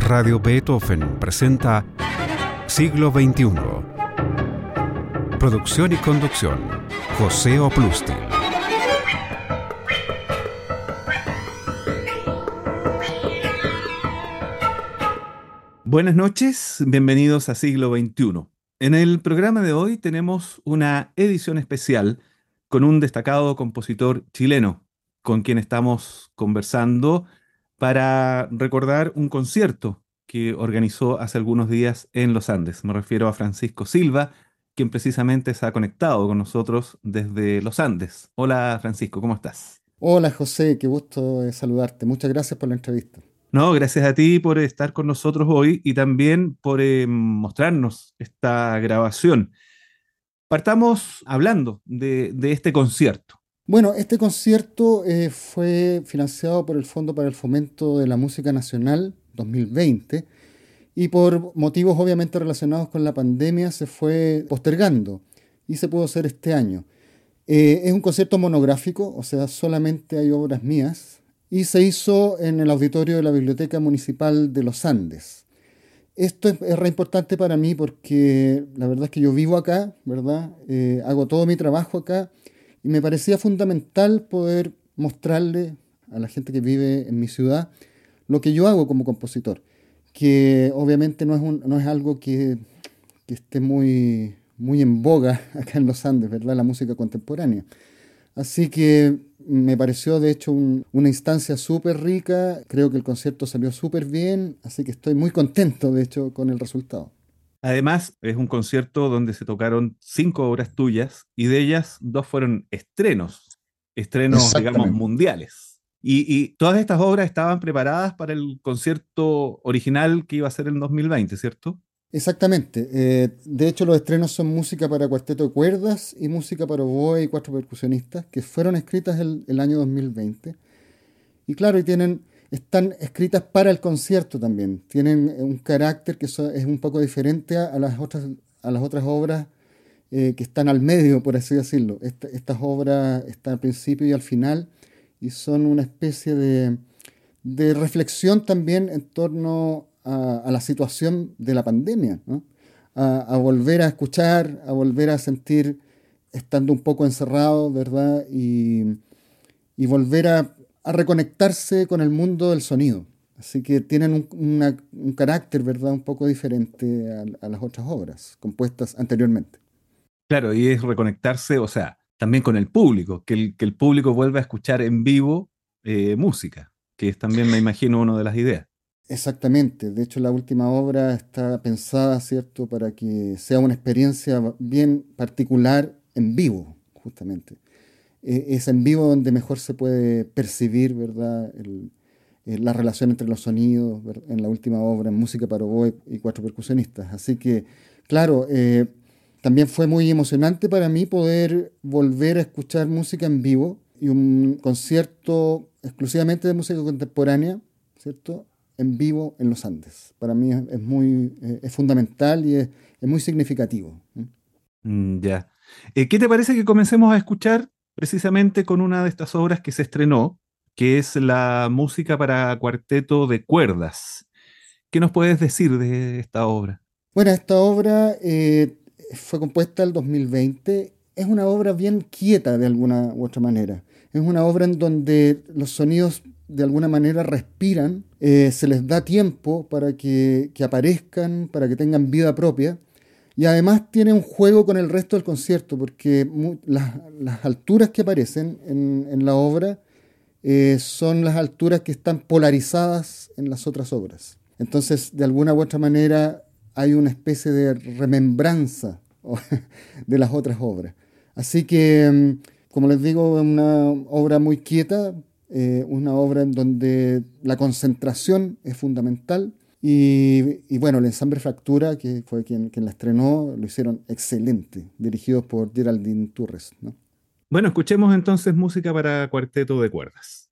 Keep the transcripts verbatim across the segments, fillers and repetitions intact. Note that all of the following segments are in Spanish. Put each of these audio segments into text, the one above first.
Radio Beethoven presenta Siglo veintiuno. Producción y conducción, José Oplustil. Buenas noches, bienvenidos a Siglo veintiuno. En el programa de hoy tenemos una edición especial con un destacado compositor chileno, con quien estamos conversando para recordar un concierto que organizó hace algunos días en Los Andes. Me refiero a Francisco Silva, quien precisamente se ha conectado con nosotros desde Los Andes. Hola Francisco, ¿cómo estás? Hola José, qué gusto eh, saludarte. Muchas gracias por la entrevista. No, gracias a ti por estar con nosotros hoy y también por eh, mostrarnos esta grabación. Partamos hablando de, de este concierto. Bueno, este concierto eh, fue financiado por el Fondo para el Fomento de la Música Nacional dos mil veinte y por motivos obviamente relacionados con la pandemia se fue postergando y se pudo hacer este año. Eh, es un concierto monográfico, o sea, solamente hay obras mías y se hizo en el auditorio de la Biblioteca Municipal de Los Andes. Esto es, es re importante para mí porque la verdad es que yo vivo acá, ¿verdad? Eh, hago todo mi trabajo acá y me parecía fundamental poder mostrarle a la gente que vive en mi ciudad lo que yo hago como compositor, que obviamente no es, un, no es algo que, que esté muy, muy en boga acá en los Andes, ¿verdad? La música contemporánea. Así que me pareció de hecho un- una instancia súper rica, creo que el concierto salió súper bien, así que estoy muy contento de hecho con el resultado. Además, es un concierto donde se tocaron cinco obras tuyas y de ellas dos fueron estrenos, estrenos, digamos, Exactamente. mundiales. Y, y todas estas obras estaban preparadas para el concierto original que iba a ser en dos mil veinte, ¿cierto? Exactamente. Eh, de hecho, los estrenos son música para cuarteto de cuerdas y música para oboe y cuatro percusionistas, que fueron escritas el, el año dos mil veinte. Y claro, y tienen, están escritas para el concierto también. Tienen un carácter que so- es un poco diferente a, a las otras, a las otras obras eh, que están al medio, por así decirlo. Esta- estas obras están al principio y al final y son una especie de, de reflexión también en torno a, a la situación de la pandemia, ¿no? A, a volver a escuchar, a volver a sentir estando un poco encerrado, ¿verdad? Y, y volver a, a reconectarse con el mundo del sonido. Así que tienen un, una- un carácter, ¿verdad? Un poco diferente a, a las otras obras compuestas anteriormente. Claro, y es reconectarse, o sea, también con el público, que el, que el público vuelva a escuchar en vivo eh, música, que es también, me imagino, una de las ideas. Exactamente. De hecho, la última obra está pensada, ¿cierto?, para que sea una experiencia bien particular en vivo, justamente. Eh, es en vivo donde mejor se puede percibir, ¿verdad?, el- eh, la relación entre los sonidos, ¿ver- en la última obra, en música para oboe y cuatro percusionistas. Así que, claro, eh, también fue muy emocionante para mí poder volver a escuchar música en vivo y un concierto exclusivamente de música contemporánea, ¿cierto? En vivo en los Andes. Para mí es, es muy, eh, es fundamental y es, es muy significativo. ¿Mm? Mm, ya. Eh, ¿qué te parece que comencemos a escuchar precisamente con una de estas obras que se estrenó, que es la música para cuarteto de cuerdas? ¿Qué nos puedes decir de esta obra? Bueno, esta obra eh, fue compuesta el dos mil veinte. Es una obra bien quieta de alguna u otra manera. Es una obra en donde los sonidos de alguna manera respiran, eh, se les da tiempo para que, que aparezcan, para que tengan vida propia. Y además tiene un juego con el resto del concierto, porque mu- las, las alturas que aparecen en, en la obra eh, son las alturas que están polarizadas en las otras obras. Entonces, de alguna u otra manera, hay una especie de remembranza de las otras obras. Así que, mm, como les digo, es una obra muy quieta, eh, una obra en donde la concentración es fundamental. Y, y bueno, el ensamble Fractura, que fue quien, quien la estrenó, lo hicieron excelente, dirigidos por Geraldine Turres, ¿no? Bueno, escuchemos entonces música para cuarteto de cuerdas.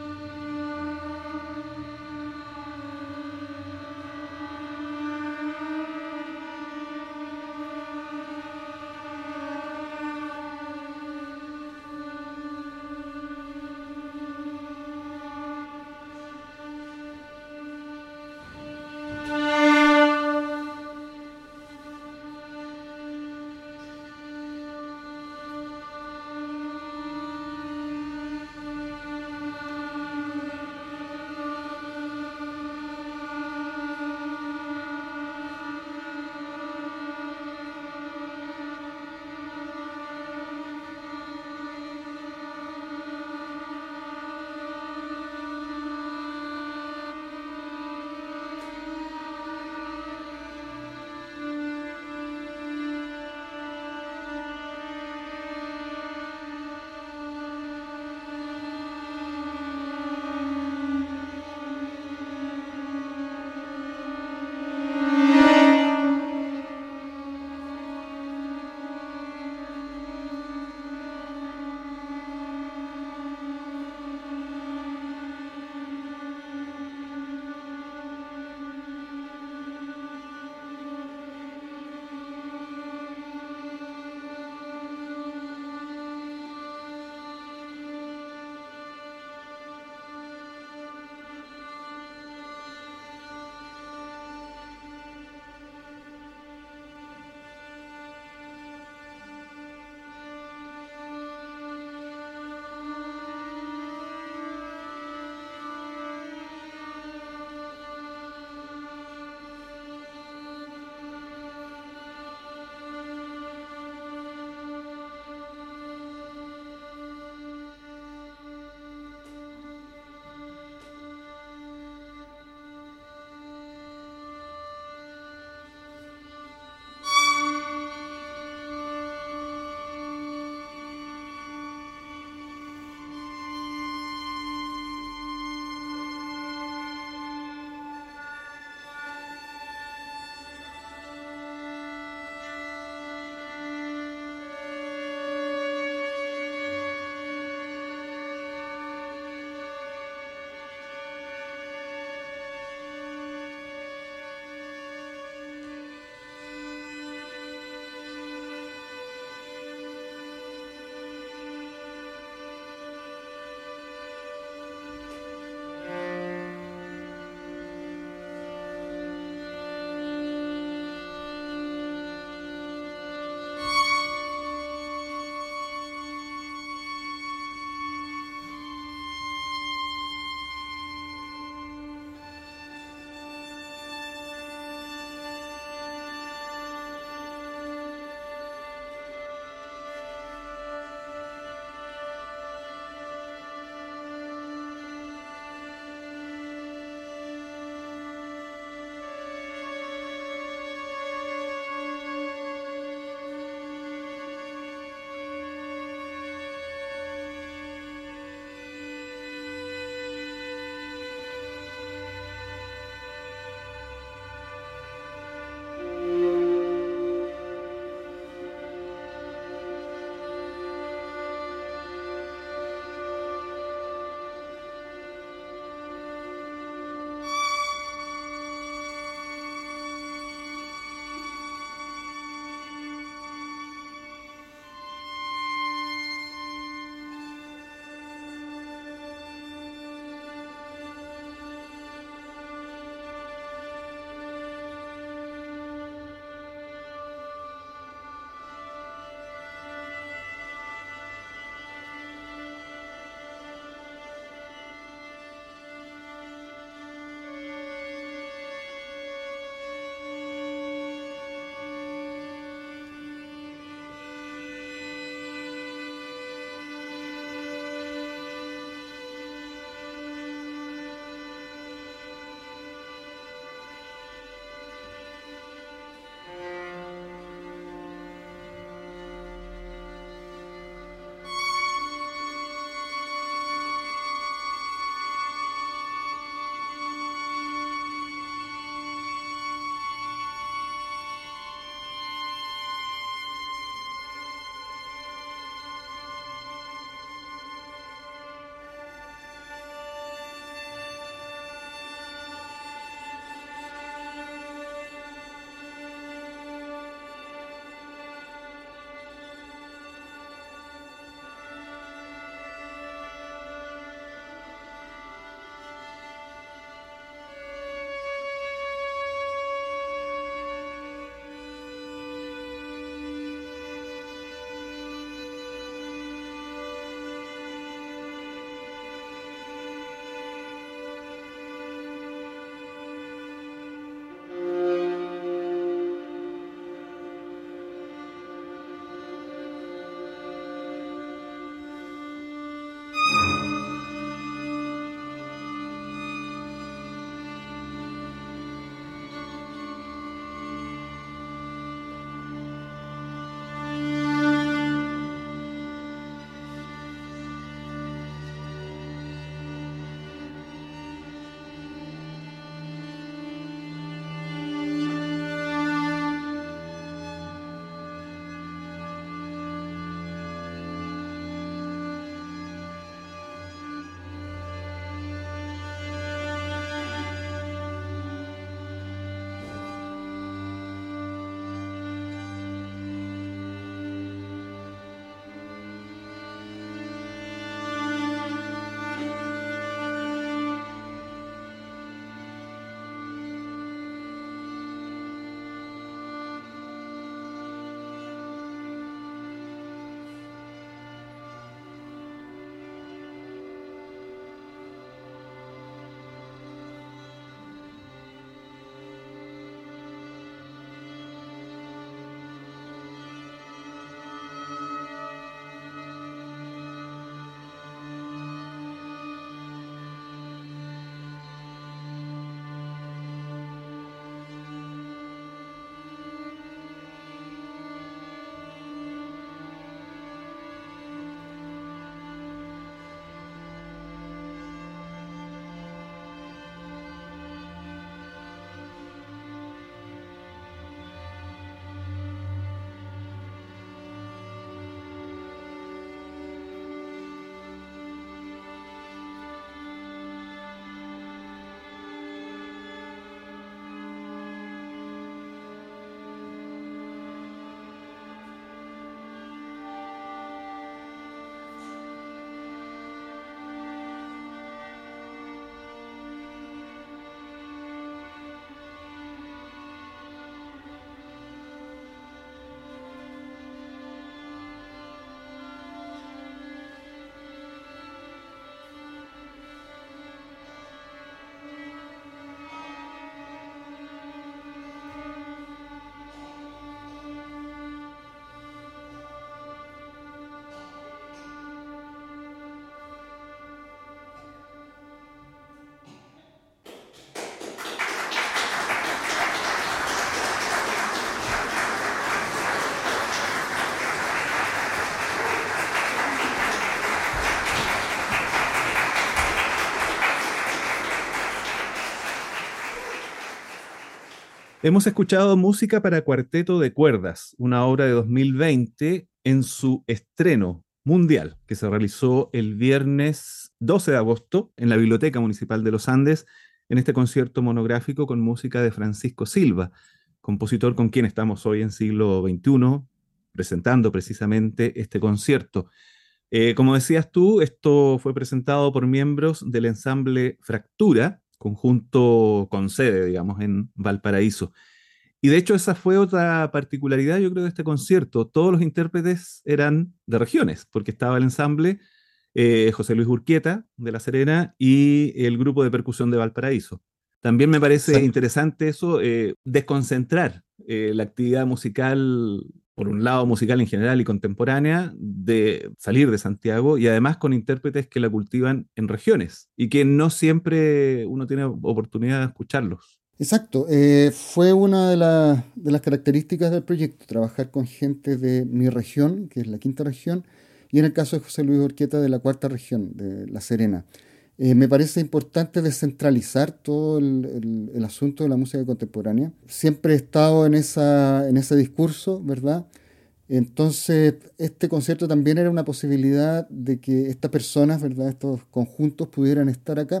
Hemos escuchado música para cuarteto de cuerdas, una obra de dos mil veinte en su estreno mundial, que se realizó el viernes doce de agosto en la Biblioteca Municipal de los Andes, en este concierto monográfico con música de Francisco Silva, compositor con quien estamos hoy en siglo veintiuno, presentando precisamente este concierto. Eh, como decías tú, esto fue presentado por miembros del ensamble Fractura, conjunto con sede, digamos, en Valparaíso. Y de hecho esa fue otra particularidad, yo creo, de este concierto. Todos los intérpretes eran de regiones, porque estaba el ensamble eh, José Luis Urquieta de La Serena y el grupo de percusión de Valparaíso. También me parece Exacto. interesante eso, eh, desconcentrar eh, la actividad musical, por un lado musical en general y contemporánea, de salir de Santiago y además con intérpretes que la cultivan en regiones y que no siempre uno tiene oportunidad de escucharlos. Exacto, eh, fue una de, la- de las características del proyecto, trabajar con gente de mi región, que es la quinta región, y en el caso de José Luis Urquieta de la cuarta región, de La Serena. Eh, me parece importante descentralizar todo el, el- el asunto de la música contemporánea. Siempre he estado en esa, en ese discurso, ¿verdad? Entonces, este concierto también era una posibilidad de que estas personas, ¿verdad? Estos conjuntos pudieran estar acá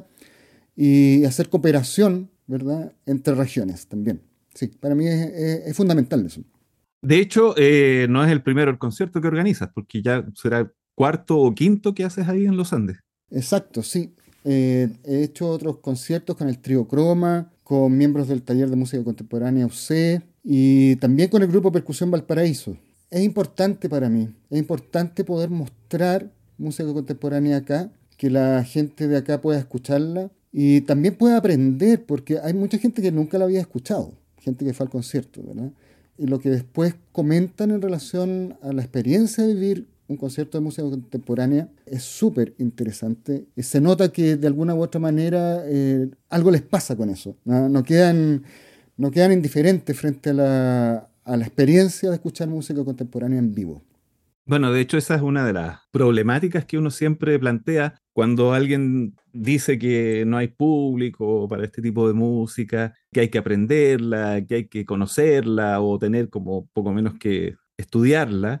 y hacer cooperación, ¿verdad? Entre regiones también. Sí, para mí es, es- es fundamental eso. De hecho, eh, no es el primero el concierto que organizas, porque ya será el cuarto o quinto que haces ahí en los Andes. Exacto, sí. Eh, he hecho otros conciertos con el Trío Croma, con miembros del Taller de Música Contemporánea U C y también con el Grupo Percusión Valparaíso. Es importante para mí, es importante poder mostrar música contemporánea acá, que la gente de acá pueda escucharla y también pueda aprender, porque hay mucha gente que nunca la había escuchado, gente que fue al concierto, ¿verdad? Y lo que después comentan en relación a la experiencia de vivir un concierto de música contemporánea es súper interesante. Y se nota que de alguna u otra manera eh, algo les pasa con eso. No, no quedan, no quedan indiferentes frente a la, a la experiencia de escuchar música contemporánea en vivo. Bueno, de hecho, esa es una de las problemáticas que uno siempre plantea cuando alguien dice que no hay público para este tipo de música, que hay que aprenderla, que hay que conocerla o tener como poco menos que estudiarla.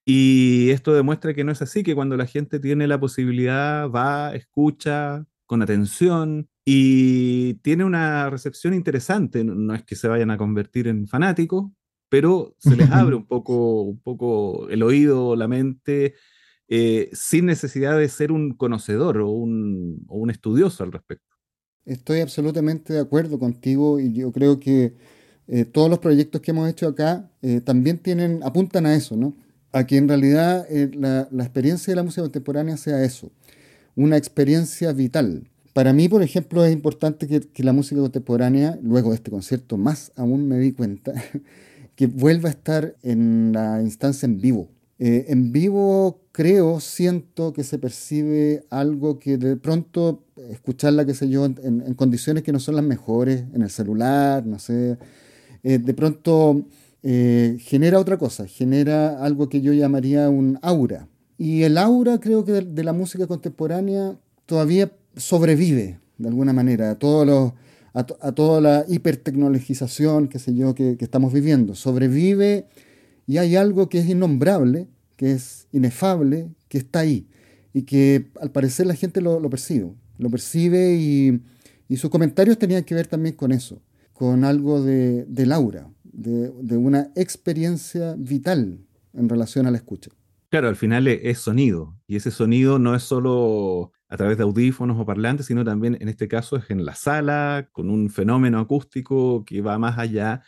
Y esto demuestra que no es así, que cuando la gente tiene la posibilidad, va, escucha con atención y tiene una recepción interesante. No no es que se vayan a convertir en fanáticos, pero se les abre un poco, un poco el oído, la mente, eh, sin necesidad de ser un conocedor o un, o un estudioso al respecto. Estoy absolutamente de acuerdo contigo y yo creo que eh, todos los proyectos que hemos hecho acá eh, también tienen, apuntan a eso, ¿no? A que en realidad eh, la, la experiencia de la música contemporánea sea eso, una experiencia vital. Para mí, por ejemplo, es importante que, que la música contemporánea, luego de este concierto, más aún me di cuenta, que vuelva a estar en la instancia en vivo. Eh, en vivo creo, siento que se percibe algo que de pronto eh, escucharla, qué sé yo, en, en condiciones que no son las mejores, en el celular, no sé, eh, de pronto eh, genera otra cosa, genera algo que yo llamaría un aura. Y el aura creo que de, de la música contemporánea todavía sobrevive de alguna manera a todos los, a, to- a toda la hipertecnologización, qué sé yo, que, que estamos viviendo. Sobrevive y hay algo que es innombrable, que es inefable, que está ahí y que al parecer la gente lo, lo percibe. Lo percibe y, y sus comentarios tenían que ver también con eso, con algo de, del aura, de, de una experiencia vital en relación a la escucha. Claro, al final e- es sonido, y ese sonido no es solo a través de audífonos o parlantes, sino también en este caso es en la sala, con un fenómeno acústico que va más allá.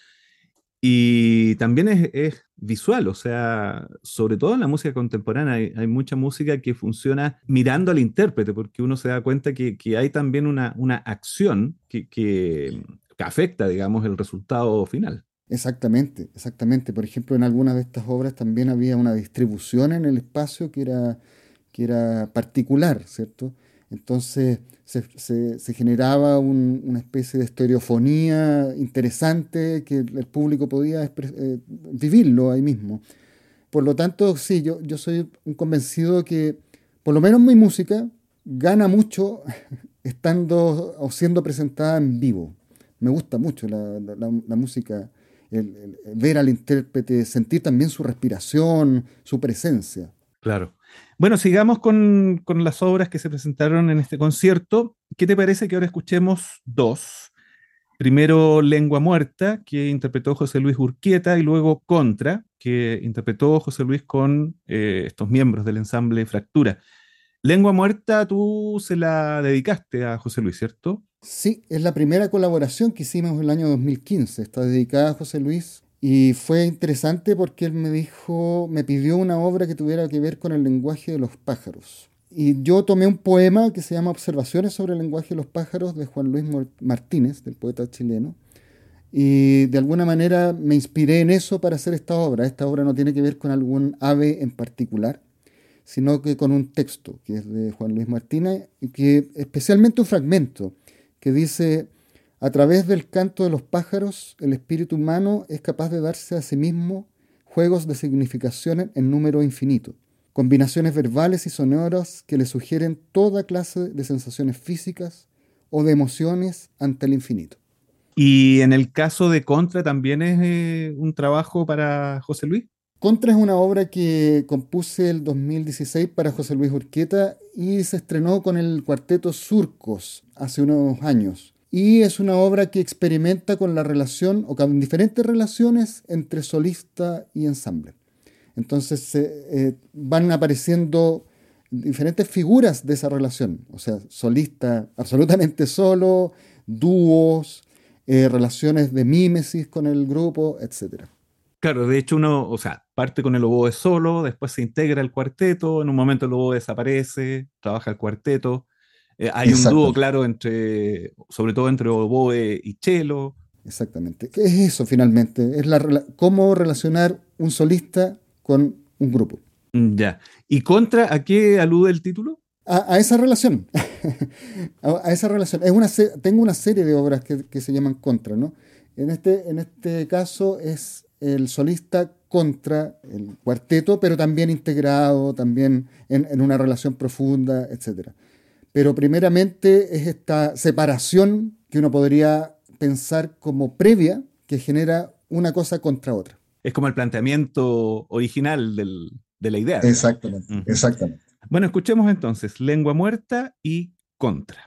Y también es, es visual, o sea, sobre todo en la música contemporánea hay, hay mucha música que funciona mirando al intérprete, porque uno se da cuenta que, que hay también una, una acción que, que, que afecta, digamos, el resultado final. Exactamente, exactamente. Por ejemplo, en algunas de estas obras también había una distribución en el espacio que era, que era particular, ¿cierto? Entonces se, se- se generaba un- una especie de estereofonía interesante que el público podía expre- eh, vivirlo ahí mismo. Por lo tanto, sí, yo, yo soy un convencido que por lo menos mi música gana mucho estando o siendo presentada en vivo. me gusta mucho la, la- la- la música, el- el- ver al intérprete, sentir también su respiración, su presencia. Claro. Bueno, sigamos con, con las obras que se presentaron en este concierto. ¿Qué te parece que ahora escuchemos dos? Primero Lengua Muerta, que interpretó José Luis Urquieta, y luego Contra, que interpretó José Luis con eh, estos miembros del ensamble Fractura. Lengua Muerta, tú se la dedicaste a José Luis, ¿cierto? Sí, es la primera colaboración que hicimos en el año dos mil quince. Está dedicada a José Luis y fue interesante porque él me dijo, me pidió una obra que tuviera que ver con el lenguaje de los pájaros. Y yo tomé un poema que se llama Observaciones sobre el lenguaje de los pájaros de Juan Luis Mor- Martínez, del poeta chileno. Y de alguna manera me inspiré en eso para hacer esta obra. Esta obra no tiene que ver con algún ave en particular, sino que con un texto que es de Juan Luis Martínez, y que especialmente un fragmento que dice, a través del canto de los pájaros, el espíritu humano es capaz de darse a sí mismo juegos de significaciones en número infinito, combinaciones verbales y sonoras que le sugieren toda clase de sensaciones físicas o de emociones ante el infinito. Y en el caso de Contra también es eh, un trabajo para José Luis. Contra es una obra que compuse el dos mil dieciséis para José Luis Urquieta y se estrenó con el cuarteto Surcos hace unos años. Y es una obra que experimenta con la relación o con diferentes relaciones entre solista y ensamble. Entonces eh, eh, van apareciendo diferentes figuras de esa relación, o sea, solista absolutamente solo, dúos, eh, relaciones de mímesis con el grupo, etcétera. Claro, de hecho uno, o sea, parte con el oboe solo, después se integra al cuarteto, en un momento el oboe desaparece, trabaja el cuarteto. Eh, hay un dúo, Exactamente. claro, entre, sobre todo entre oboe y cello. Exactamente. ¿Qué es eso finalmente? Es la, rela- cómo relacionar un solista con un grupo. Mm, ya. ¿Y Contra, a qué alude el título? A, a esa relación. a, a esa relación. Es una, se- tengo una serie de obras que, que se llaman contra, ¿no? En este, en este caso es el solista contra el cuarteto, pero también integrado, también en, en una relación profunda, etcétera. Pero primeramente es esta separación que uno podría pensar como previa, que genera una cosa contra otra. Es como el planteamiento original del- de la idea, digamos. Exactamente, Ujú. exactamente. Bueno, escuchemos entonces Lengua Muerta y Contra.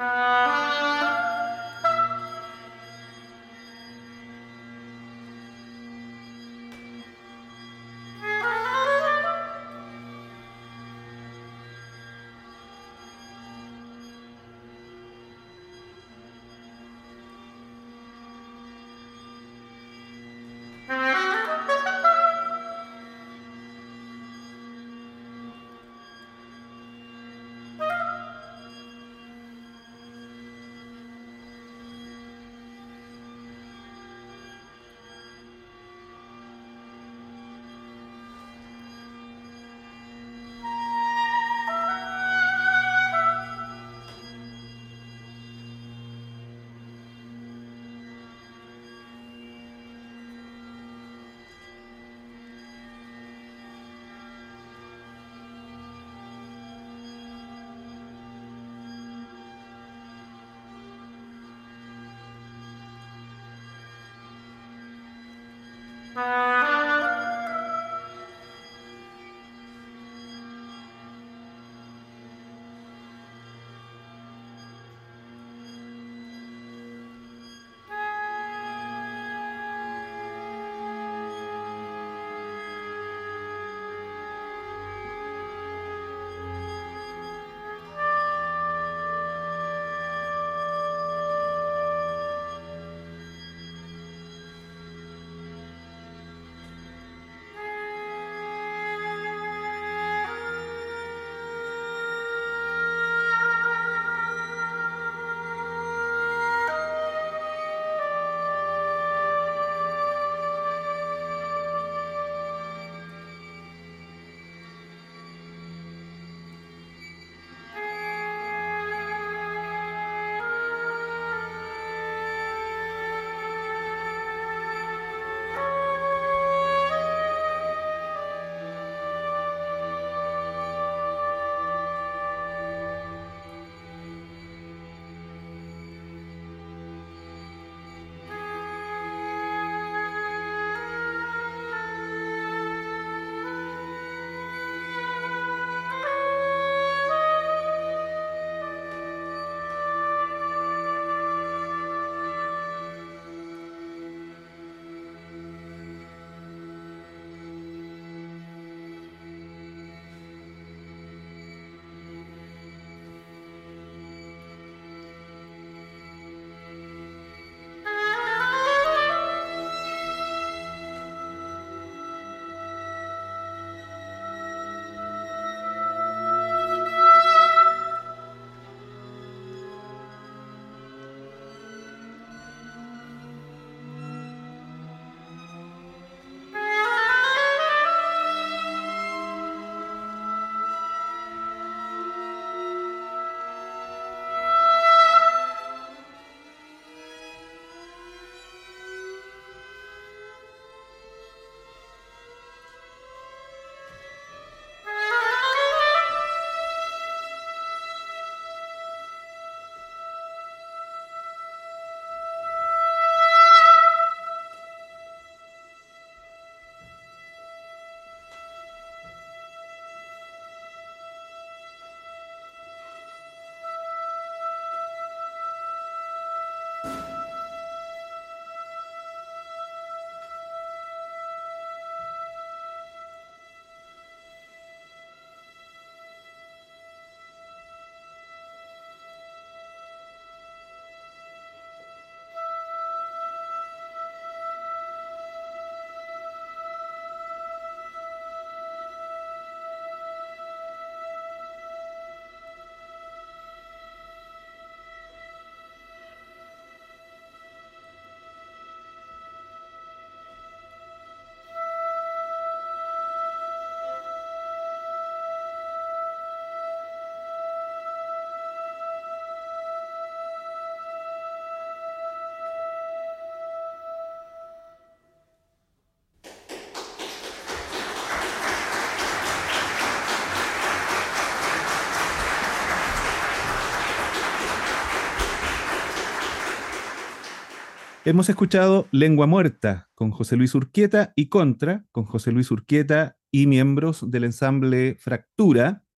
Hemos escuchado Lengua Muerta con José Luis Urquieta y Contra con José Luis Urquieta y miembros del ensamble Fractura,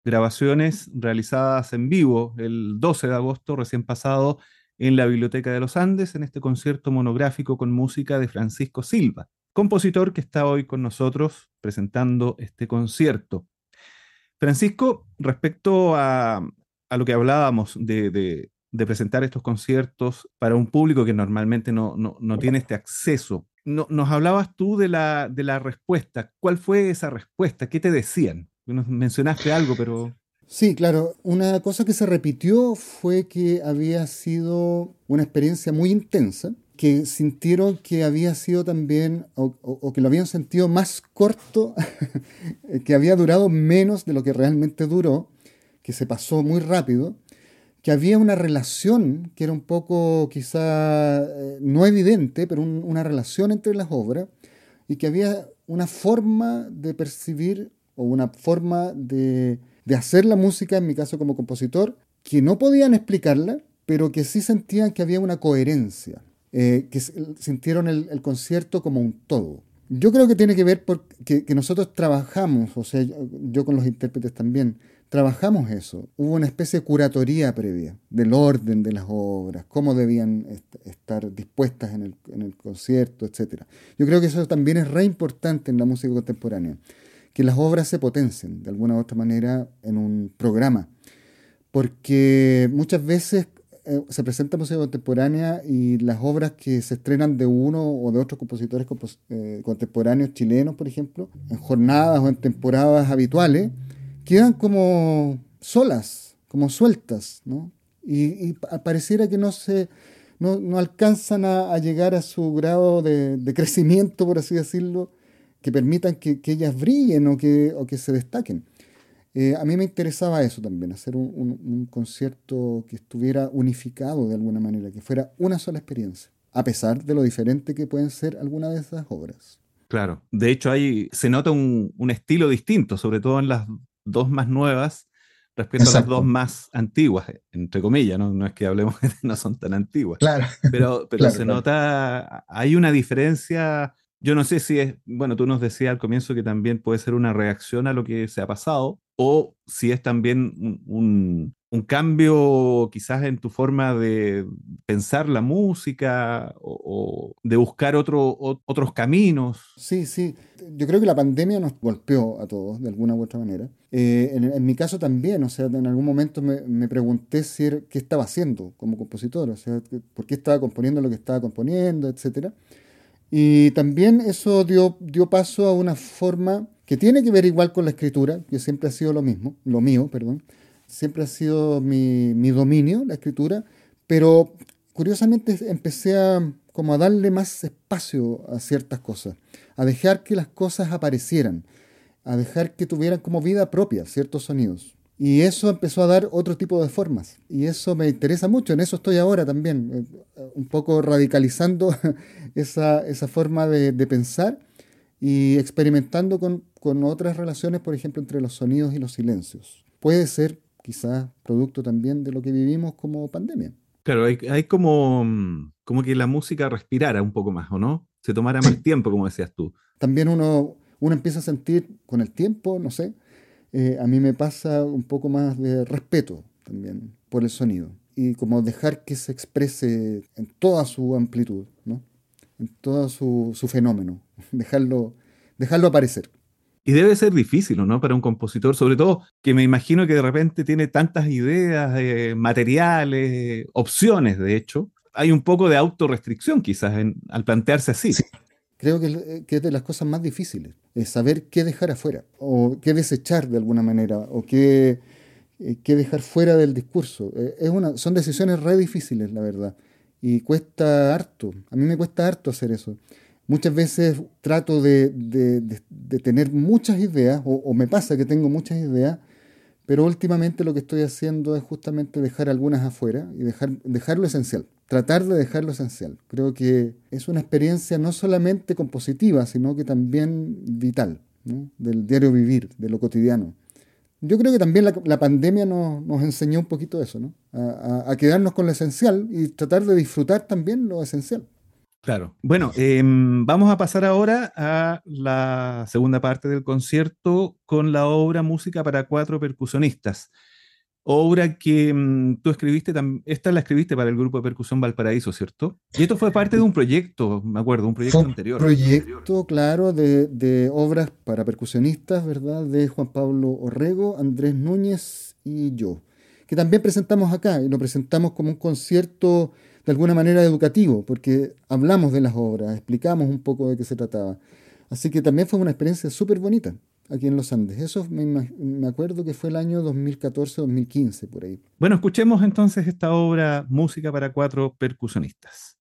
grabaciones realizadas en vivo el doce de agosto recién pasado en la Biblioteca de los Andes, en este concierto monográfico con música de Francisco Silva, compositor que está hoy con nosotros presentando este concierto. Francisco, respecto a, a lo que hablábamos de, de- de presentar estos conciertos para un público que normalmente no, no- no tiene este acceso, no- nos hablabas tú de la, de la respuesta. ¿Cuál fue esa respuesta? ¿Qué te decían? Nos mencionaste algo, pero... Sí, claro. Una cosa que se repitió fue que había sido una experiencia muy intensa, que sintieron que había sido también, o, o- o que lo habían sentido más corto, que había durado menos de lo que realmente duró, que se pasó muy rápido, que había una relación que era un poco quizá eh, no evidente, pero un- una relación entre las obras, y que había una forma de percibir o una forma de, de hacer la música, en mi caso como compositor, que no podían explicarla, pero que sí sentían que había una coherencia, eh, que s- sintieron el, el concierto como un todo. Yo creo que tiene que ver porque que nosotros trabajamos, o sea, yo, yo con los intérpretes también, trabajamos eso. Hubo una especie de curatoría previa del orden de las obras, cómo debían est- estar dispuestas en el, en el concierto, etcétera. Yo creo que eso también es re importante en la música contemporánea, que las obras se potencien de alguna u otra manera en un programa, porque muchas veces eh, se presenta música contemporánea y las obras que se estrenan de uno o de otros compositores compos- eh, contemporáneos chilenos, por ejemplo, en jornadas o en temporadas habituales, quedan como solas, como sueltas, ¿no? Y, y pa- pareciera que no se, no, no alcanzan a, a llegar a su grado de, de crecimiento, por así decirlo, que permitan que, que ellas brillen o que, o que se destaquen. Eh, a mí me interesaba eso también, hacer un, un- un concierto que estuviera unificado de alguna manera, que fuera una sola experiencia, a pesar de lo diferente que pueden ser algunas de esas obras. Claro, de hecho ahí se nota un, un estilo distinto, sobre todo en las dos más nuevas respecto a las dos Exacto, más antiguas, entre comillas, no, no es que hablemos de que no son tan antiguas, claro, pero, pero claro, se claro. nota, hay una diferencia, yo no sé si es, bueno, tú nos decías al comienzo que también puede ser una reacción a lo que se ha pasado, o si es también un, un- un cambio quizás en tu forma de pensar la música o, o de buscar otro, o- otros caminos. Sí, sí. Yo creo que la pandemia nos golpeó a todos de alguna u otra manera. Eh, en, en mi caso también, o sea, en algún momento me, me pregunté si era- qué estaba haciendo como compositor, o sea, que- por qué estaba componiendo lo que estaba componiendo, etcétera. Y también eso dio, dio paso a una forma que tiene que ver igual con la escritura, que siempre ha sido lo mismo, lo mío, perdón. Siempre ha sido mi, mi dominio, la escritura, pero curiosamente empecé a, como a darle más espacio a ciertas cosas, a dejar que las cosas aparecieran, a dejar que tuvieran como vida propia ciertos sonidos. Y eso empezó a dar otro tipo de formas. Y eso me interesa mucho, en eso estoy ahora también, eh, un poco radicalizando esa, esa forma de, de pensar y experimentando con, con otras relaciones, por ejemplo, entre los sonidos y los silencios. Puede ser quizás producto también de lo que vivimos como pandemia. Claro, hay, hay como, mm, como que la música respirara un poco más, ¿o no? Se tomara más Sí, tiempo, como decías tú. También uno, uno empieza a sentir con el tiempo, no sé, eh, a mí me pasa un poco más de respeto también por el sonido y como dejar que se exprese en toda su amplitud, ¿no? En todo su, su fenómeno, dejarlo, dejarlo aparecer. Y debe ser difícil, ¿o no? Para un compositor, sobre todo que me imagino que de repente tiene tantas ideas, eh, materiales, eh, opciones, de hecho. Hay un poco de autorrestricción quizás en- al plantearse así. sí, Creo que, es- que es de las cosas más difíciles, es saber qué dejar afuera, o qué desechar de alguna manera, o qué, eh, qué dejar fuera del discurso. Eh, es una, son decisiones re difíciles, la verdad, y cuesta harto. A mí me cuesta harto hacer eso. Muchas veces trato de, de- de- de tener muchas ideas, o, o me pasa que tengo muchas ideas, pero últimamente lo que estoy haciendo es justamente dejar algunas afuera y dejar, dejar lo esencial, tratar de dejar lo esencial. Creo que es una experiencia no solamente compositiva, sino que también vital, ¿no? Del diario vivir, de lo cotidiano. Yo creo que también la, la pandemia nos, nos enseñó un poquito eso, ¿no? A, a- a quedarnos con lo esencial y tratar de disfrutar también lo esencial. Claro. Bueno, em, vamos a pasar ahora a la segunda parte del concierto con la obra Música para cuatro percusionistas. Obra que mm, tú escribiste, tam- esta la escribiste para el grupo de percusión Valparaíso, ¿cierto? Y esto fue parte de un proyecto, me acuerdo, un Fue proyecto un anterior. proyecto, claro, de, de obras para percusionistas, ¿verdad? De Juan Pablo Orrego, Andrés Núñez y yo, que también presentamos acá y lo presentamos como un concierto de alguna manera educativo, porque hablamos de las obras, explicamos un poco de qué se trataba. Así que también fue una experiencia súper bonita aquí en los Andes. Eso me, ima- me acuerdo que fue el año dos mil catorce, dos mil quince, por ahí. Bueno, escuchemos entonces esta obra Música para cuatro percusionistas.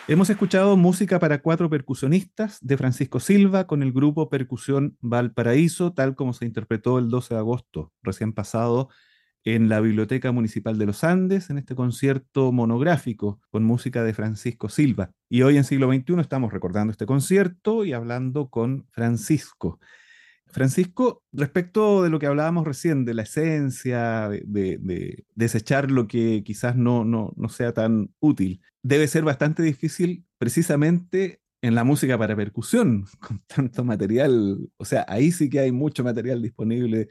Hemos escuchado música para cuatro percusionistas de Francisco Silva con el grupo Percusión Valparaíso, tal como se interpretó el doce de agosto, recién pasado, en la Biblioteca Municipal de los Andes, en este concierto monográfico con música de Francisco Silva. Y hoy en Siglo veintiuno estamos recordando este concierto y hablando con Francisco. Francisco, respecto de lo que hablábamos recién, de la esencia, de, de- de desechar lo que quizás no, no, no sea tan útil, debe ser bastante difícil precisamente en la música para percusión, con tanto material. O sea, ahí sí que hay mucho material disponible,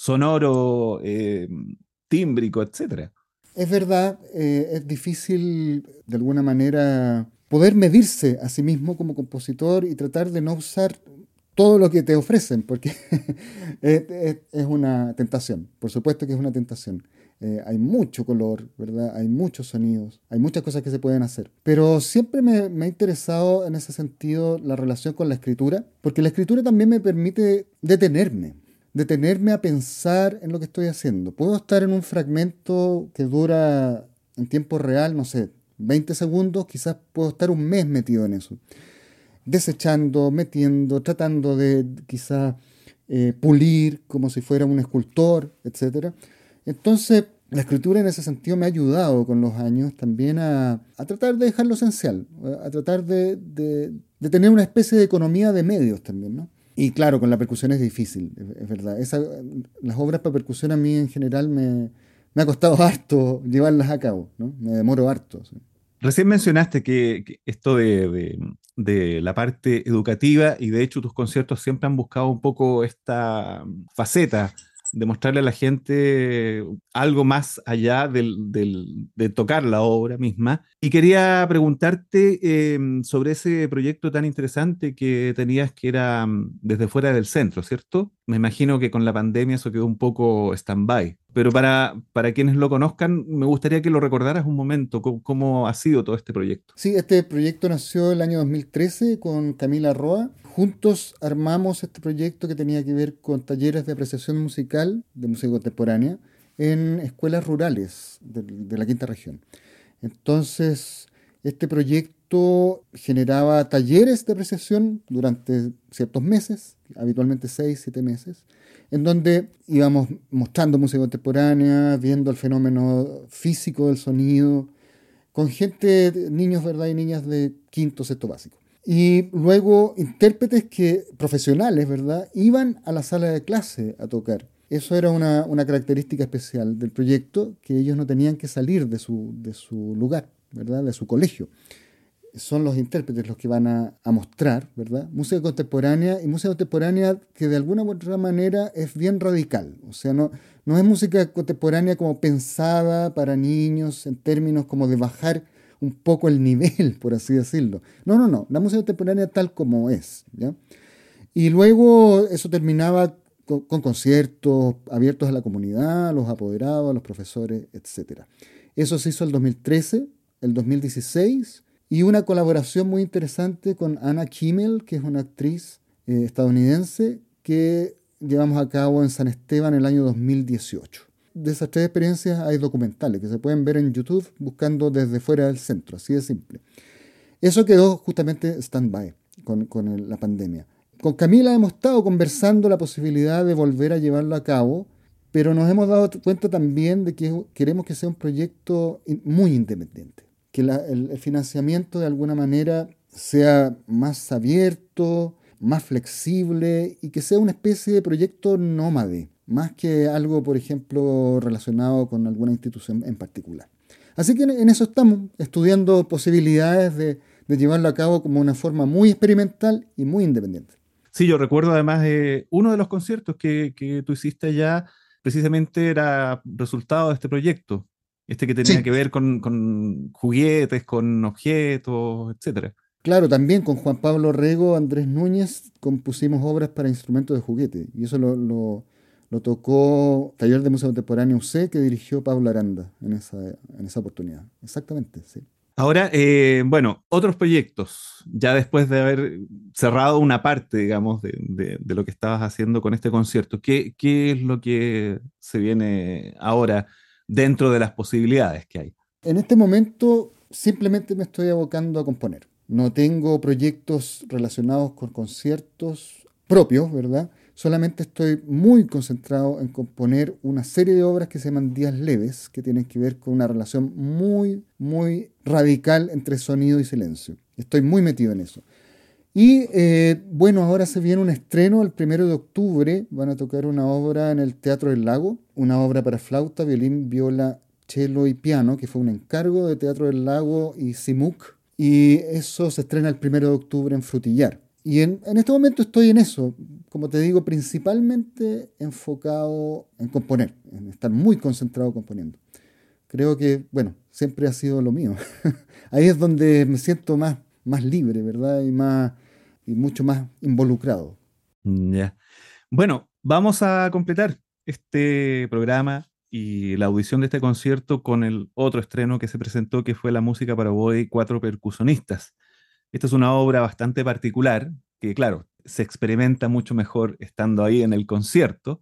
sonoro, eh, tímbrico, etcétera. Es verdad, eh, es difícil de alguna manera poder medirse a sí mismo como compositor y tratar de no usar todo lo que te ofrecen, porque es, es- es una tentación, por supuesto que es una tentación. Eh, hay mucho color, ¿verdad? Hay muchos sonidos, hay muchas cosas que se pueden hacer. Pero siempre me, me ha interesado en ese sentido la relación con la escritura, porque la escritura también me permite detenerme, detenerme a pensar en lo que estoy haciendo. Puedo estar en un fragmento que dura en tiempo real, no sé, veinte segundos, quizás puedo estar un mes metido en eso, desechando, metiendo, tratando de quizás eh, pulir como si fuera un escultor, etcétera. Entonces, la escritura en ese sentido me ha ayudado con los años también a, a tratar de dejar lo esencial, a tratar de, de- de tener una especie de economía de medios también, ¿no? Y claro, con la percusión es difícil, es, es verdad. Esa- las obras para percusión a mí en general me, me ha costado harto llevarlas a cabo, ¿no? Me demoro harto. Sí. Recién mencionaste que, que esto de, de- de la parte educativa y de hecho tus conciertos siempre han buscado un poco esta faceta de mostrarle a la gente algo más allá del, del- de tocar la obra misma. Y quería preguntarte eh, sobre ese proyecto tan interesante que tenías que era mm, desde fuera del centro, ¿cierto? Me imagino que con la pandemia eso quedó un poco stand-by. Pero para, para quienes lo conozcan, me gustaría que lo recordaras un momento, cómo, cómo ha sido todo este proyecto. Sí, este proyecto nació el año dos mil trece con Camila Roa. Juntos armamos este proyecto que tenía que ver con talleres de apreciación musical de música contemporánea en escuelas rurales de, de la quinta región. Entonces, este proyecto generaba talleres de apreciación durante ciertos meses, habitualmente seis, siete meses, en donde íbamos mostrando música contemporánea, viendo el fenómeno físico del sonido, con gente, niños, ¿verdad? Y niñas de quinto, sexto básico. Y luego intérpretes que, profesionales, ¿verdad? Iban a la sala de clase a tocar. Eso era una, una característica especial del proyecto, que ellos no tenían que salir de su, de su lugar, ¿verdad? De su colegio. Son los intérpretes los que van a, a mostrar, ¿verdad? Música contemporánea y música contemporánea que de alguna u otra manera es bien radical. O sea, no, no es música contemporánea como pensada para niños en términos como de bajar un poco el nivel, por así decirlo. No, no, no. La música contemporánea tal como es, ¿ya? Y luego eso terminaba con, con conciertos abiertos a la comunidad, a los apoderados, a los profesores, etcétera. Eso se hizo el dos mil trece, el dos mil dieciséis y una colaboración muy interesante con Anna Kimmel, que es una actriz eh, estadounidense que llevamos a cabo en San Esteban el año dos mil dieciocho. De esas tres experiencias hay documentales que se pueden ver en YouTube buscando desde fuera del centro, así de simple. Eso quedó justamente stand-by con, con el- la pandemia. Con Camila hemos estado conversando la posibilidad de volver a llevarlo a cabo, pero nos hemos dado cuenta también de que queremos que sea un proyecto in- muy independiente, que la- el, el financiamiento de alguna manera sea más abierto, más flexible y que sea una especie de proyecto nómade, más que algo, por ejemplo, relacionado con alguna institución en particular. Así que en, en eso estamos, estudiando posibilidades de, de llevarlo a cabo como una forma muy experimental y muy independiente. Sí, yo recuerdo además de uno de los conciertos que, que tú hiciste allá, precisamente era resultado de este proyecto, este que tenía Sí, que ver con, con juguetes, con objetos, etcétera. claro, también con Juan Pablo Rego, Andrés Núñez, compusimos obras para instrumentos de juguete. Y eso lo, lo- lo tocó Taller de Música Contemporánea U C, que dirigió Pablo Aranda en esa, en esa oportunidad. Exactamente, sí. Ahora, eh, bueno, otros proyectos, ya después de haber cerrado una parte, digamos, de, de- de lo que estabas haciendo con este concierto, ¿qué, qué es lo que se viene ahora dentro de las posibilidades que hay? En este momento simplemente me estoy abocando a componer. No tengo proyectos relacionados con conciertos propios, ¿verdad? Solamente estoy muy concentrado en componer una serie de obras que se llaman días leves, que tienen que ver con una relación muy, muy radical entre sonido y silencio. Estoy muy metido en eso. Y eh, bueno, ahora se viene un estreno el primero de octubre. Van a tocar una obra en el Teatro del Lago, una obra para flauta, violín, viola, cello y piano, que fue un encargo de Teatro del Lago y CIMUC. Y eso se estrena el primero de octubre en Frutillar. Y en, en este momento estoy en eso, como te digo, principalmente enfocado en componer, en estar muy concentrado componiendo. Creo que, bueno, siempre ha sido lo mío. Ahí es donde me siento más, más libre, ¿verdad? Y, más, y mucho más involucrado. Ya. Bueno, vamos a completar este programa y la audición de este concierto con el otro estreno que se presentó, que fue la música para oboe y cuatro percusionistas. Esta es una obra bastante particular, que claro, se experimenta mucho mejor estando ahí en el concierto.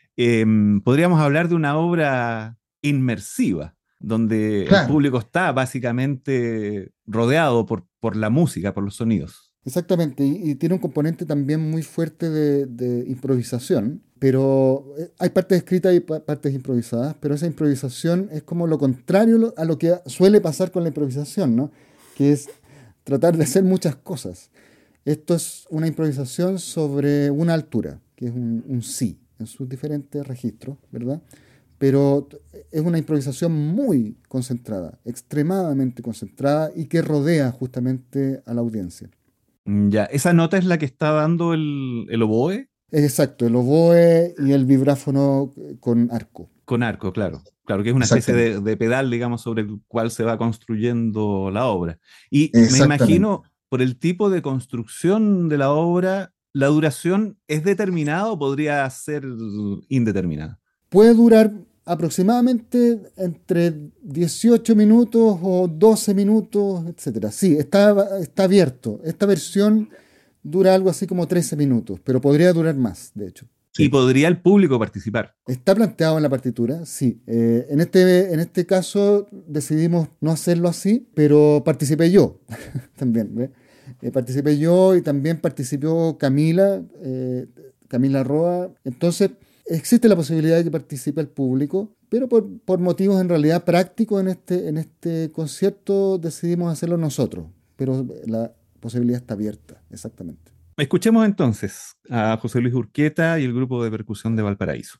Em, podríamos hablar de una obra inmersiva, donde el Claro. público está básicamente rodeado por, por la música, por los sonidos. Exactamente, y, y tiene un componente también muy fuerte de, de improvisación, pero eh, hay partes escritas y pa- partes improvisadas, pero esa improvisación es como lo contrario lo- a lo que suele pasar con la improvisación, ¿no? Que es tratar de hacer muchas cosas. Esto es una improvisación sobre una altura, que es un, un sí, en sus diferentes registros, ¿verdad? Pero t- es una improvisación muy concentrada, extremadamente concentrada y que rodea justamente a la audiencia. Mm, ya, esa nota es la que está dando el, el oboe Exacto, el oboe y el vibráfono eh, con arco. con arco, claro. Claro, que es una especie Exactamente. de, de pedal, digamos, sobre el cual se va construyendo la obra. Y me Exactamente. imagino, por el tipo de construcción de la obra, ¿la duración es determinada o podría ser indeterminada? Puede durar aproximadamente entre dieciocho minutos o doce minutos, etcétera. Sí, está, está abierto. Esta versión dura algo así como trece minutos, pero podría durar más, de hecho. Y Sí. podría el público participar. Está planteado en la partitura, sí. Eh, en este, en este caso decidimos no hacerlo así, pero participé yo también. ¿Ve? Eh, participé yo y también participó Camila, eh, Camila Roa. Entonces, existe la posibilidad de que participe el público, pero por, por motivos en realidad prácticos en este, en este concierto decidimos hacerlo nosotros. Pero la posibilidad está abierta, exactamente. Escuchemos entonces a José Luis Urquieta y el grupo de percusión de Valparaíso.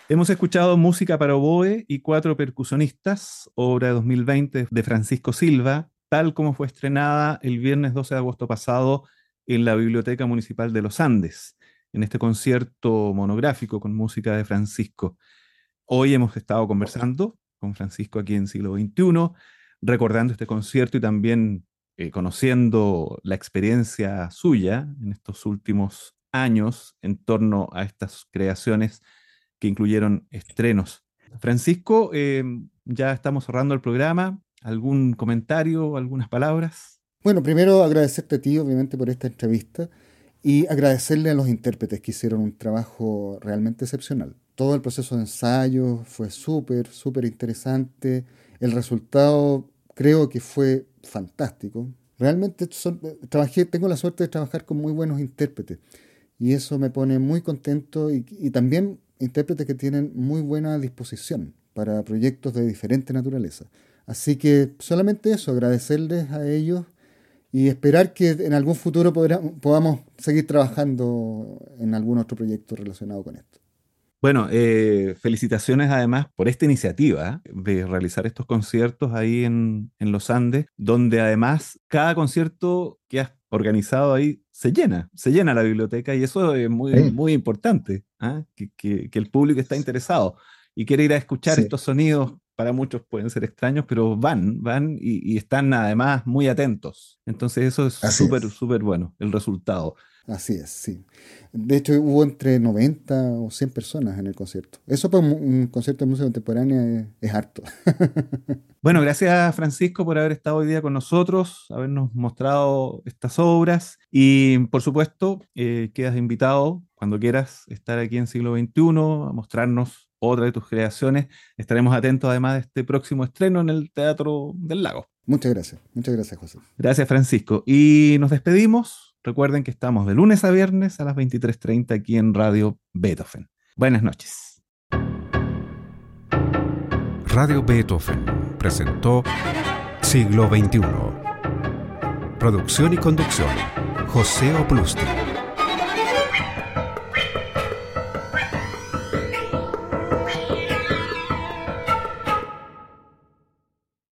Hemos escuchado Música para oboe y cuatro percusionistas, obra de dos mil veinte de Francisco Silva, tal como fue estrenada el viernes doce de agosto pasado en la Biblioteca Municipal de los Andes, en este concierto monográfico con música de Francisco. Hoy hemos estado conversando con Francisco aquí en Siglo veintiuno, recordando este concierto y también eh, conociendo la experiencia suya en estos últimos años en torno a estas creaciones que incluyeron estrenos. Francisco, eh, ya estamos cerrando el programa. ¿Algún comentario, algunas palabras? Bueno, primero agradecerte a ti, obviamente, por esta entrevista y agradecerle a los intérpretes que hicieron un trabajo realmente excepcional. Todo el proceso de ensayo fue súper, súper interesante. El resultado creo que fue fantástico. Realmente son, trabajé, tengo la suerte de trabajar con muy buenos intérpretes y eso me pone muy contento y, y también intérpretes que tienen muy buena disposición para proyectos de diferente naturaleza. Así que solamente eso, agradecerles a ellos y esperar que en algún futuro podrá, podamos seguir trabajando en algún otro proyecto relacionado con esto. Bueno, eh, felicitaciones además por esta iniciativa ¿eh? de realizar estos conciertos ahí en, en los Andes, donde además cada concierto que has organizado ahí se llena, se llena la biblioteca y eso es muy, Sí. muy importante, ¿eh? que, que, que el público está interesado y quiere ir a escuchar Sí. estos sonidos. Para muchos pueden ser extraños, pero van, van y, y están además muy atentos. Entonces eso es súper, súper bueno, el resultado. Así es, sí. De hecho, hubo entre noventa o cien personas en el concierto. Eso para un, un concierto de música contemporánea es, es harto. Bueno, gracias Francisco por haber estado hoy día con nosotros, habernos mostrado estas obras y por supuesto eh, quedas invitado cuando quieras estar aquí en Siglo veintiuno a mostrarnos otra de tus creaciones. Estaremos atentos además de este próximo estreno en el Teatro del Lago. Muchas gracias, muchas gracias, José. Gracias Francisco. Y nos despedimos. Recuerden que estamos de lunes a viernes a las veintitrés treinta aquí en Radio Beethoven. Buenas noches. Radio Beethoven presentó Siglo veintiuno. Producción y conducción, José Oplusti.